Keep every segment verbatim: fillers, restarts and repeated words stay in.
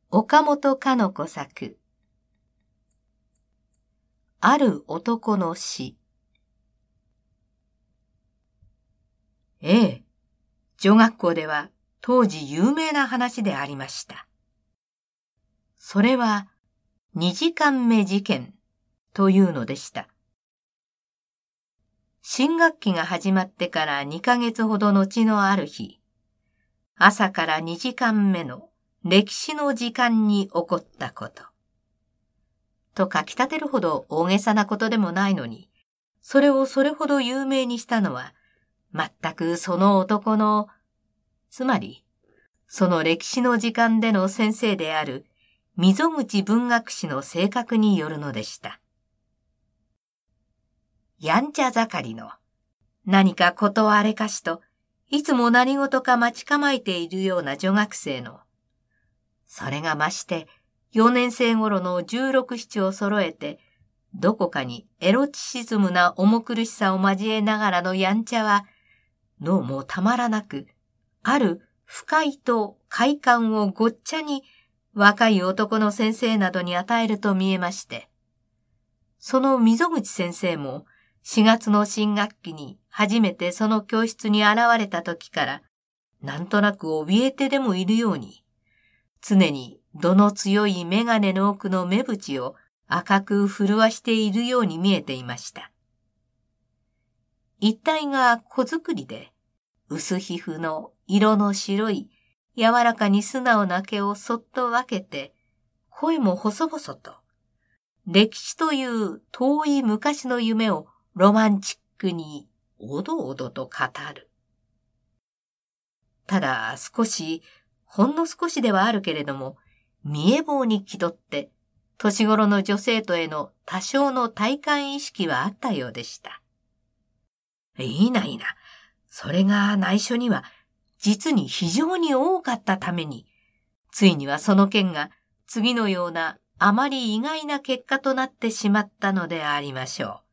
岡本かの子作。ある男の死。ええ、女学校では当時有名な話でありました。それは二時間目事件というのでした。新学期が始まってからにかげつほど後のある日、朝からにじかんめの歴史の時間に起こったこと。と書き立てるほど大げさなことでもないのに、それをそれほど有名にしたのは、全くその男の、つまり、その歴史の時間での先生である溝口文学士の性格によるのでした。やんちゃ盛りの、何かことあれかしと、いつも何事か待ち構えているような女学生の、それがまして、よねん生頃の十六七を揃えて、どこかにエロチシズムな重苦しさを交えながらのやんちゃは、どうもたまらなく、ある不快と快感をごっちゃに若い男の先生などに与えると見えまして、その溝口先生もしがつの新学期に初めてその教室に現れた時から、なんとなく怯えてでもいるように、常に度の強い眼鏡の奥の目縁を赤く震わしているように見えていました。一体が子作りで、薄皮膚の色の白い、柔らかに素直な毛をそっと分けて、声も細々と、歴史という遠い昔の夢をロマンチックにおどおどと語る。ただ少し、ほんの少しではあるけれども、見え棒に気取って、年頃の女生徒への多少の体感意識はあったようでした。いいないいな。それが内緒には、実に非常に多かったために、ついにはその件が次のようなあまり意外な結果となってしまったのでありましょう。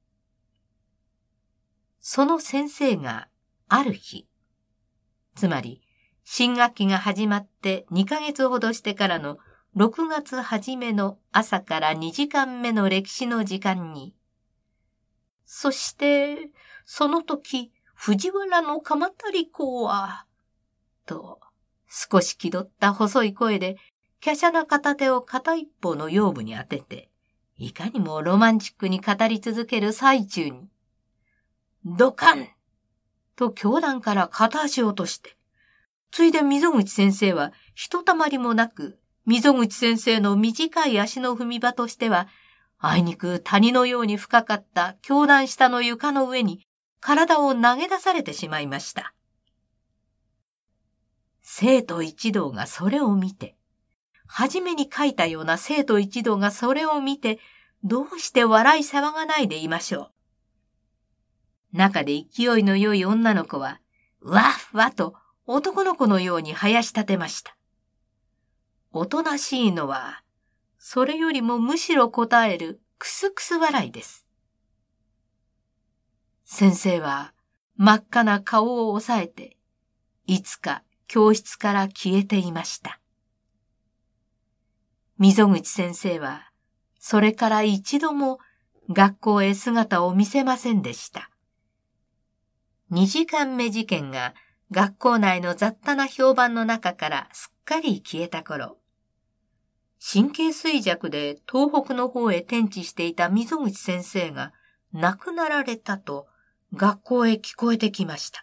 その先生がある日、つまり新学期が始まってにかげつほどしてからのろくがつ初めの朝からにじかんめの歴史の時間に、そしてその時藤原の鎌足り公は、と少し気取った細い声で華奢な片手を片一方の腰部に当てて、いかにもロマンチックに語り続ける最中に、ドカンと教壇から片足を落として、ついで溝口先生はひとたまりもなく、溝口先生の短い足の踏み場としては、あいにく谷のように深かった教壇下の床の上に体を投げ出されてしまいました。生徒一同がそれを見て、はじめに書いたような生徒一同がそれを見て、どうして笑い騒がないでいましょう。中で勢いの良い女の子は、わっわと男の子のように生やし立てました。おとなしいのは、それよりもむしろ答えるクスクス笑いです。先生は真っ赤な顔を押さえて、いつか教室から消えていました。溝口先生は、それから一度も学校へ姿を見せませんでした。二時間目事件が学校内の雑多な評判の中からすっかり消えた頃、神経衰弱で東北の方へ転地していた溝口先生が亡くなられたと学校へ聞こえてきました。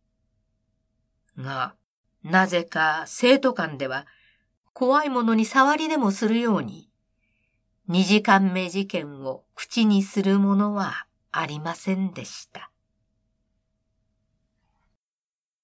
が、なぜか生徒間では怖いものに触りでもするように、二時間目事件を口にするものはありませんでした。